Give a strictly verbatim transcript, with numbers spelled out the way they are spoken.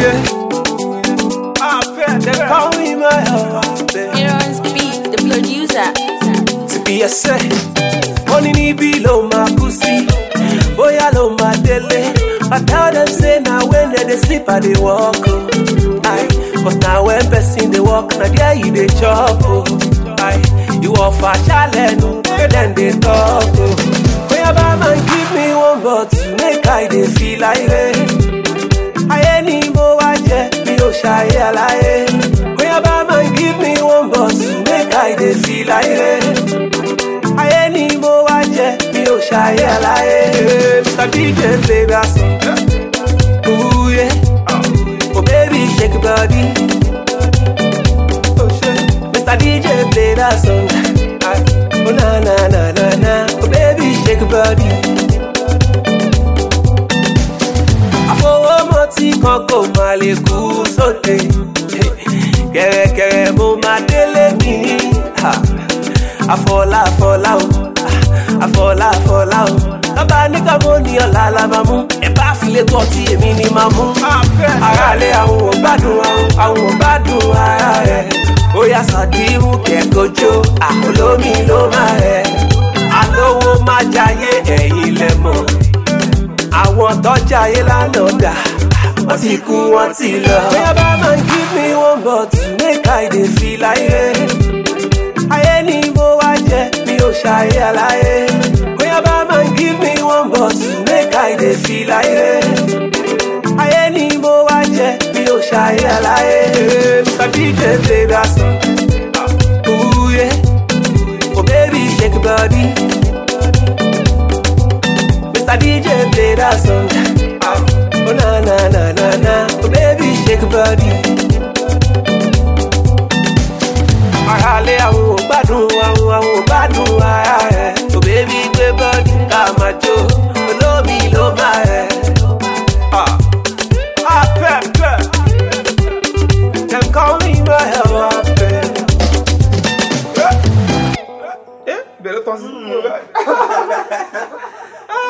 yeah. Ah, pet, they call me my husband. Aaron's beat, the producer. To be a say, money ni below my pussy. Boy, I love my dele. I tell them say now when they, they sleep I they walk. Oh. Aye, cause now when person they walk, now there you they chop. Oh. Aye, you offer challenge, then they talk. Oh. Boy, I buy man give me one bottle, make I they feel like it. I any more I jet me oh shy alive. Boy, I buy man give me one bottle, make I they feel like it. I any more I jet me oh shy alive. Mister D J play that song. Ooh yeah. Oh baby shake your body. Oh shit. Mister D J play that song. Oh na na na na na. Oh baby shake your body. Afowo mo ti kan ko ma le ku sote. Kere kere mo ma dele mi. Afola afola o. Afola afola o. Baba ní ká mo ní ọ̀la la máa mú. Ẹ bá fi lé tọ́ tí èmi ni máa mú. Ara lé àwọn ò gbádùn àwọn ò gbádùn ara rẹ̀. Ó yá Sàdíhù kẹ́kọ̀ọ́jọ́ àkọlómi ló máa rẹ̀. Àlówó má jayé ẹ̀yìn lẹ́mọ̀. Àwọn tọ́jàyé lánàá dà. Wọ́n ti kú wọ́n ti lọ. Bóyá bá máa give me one bottle make I dey feel like it. Ayé ni mo wá jẹ mi ò ṣayé aláyé. Bóyá bá máa give me one bottle make I dey feel like it. Ayé ni mo wá jẹ mi ò ṣayé aláyé. Mister D J play that song. Ooh yeah. Oh baby shake your body. Mister D J play that song. Oh na na na na na. Oh baby shake your body. Ara lé àwọn ò gbádùn àwọn àwọn ò gbádùn ara rẹ̀. So baby gbé bọ́dì ká máa jó olómi ló máa rẹ̀. Ah pep pep, dem call me my husband. Eh, bẹ̀rẹ̀ tán sí.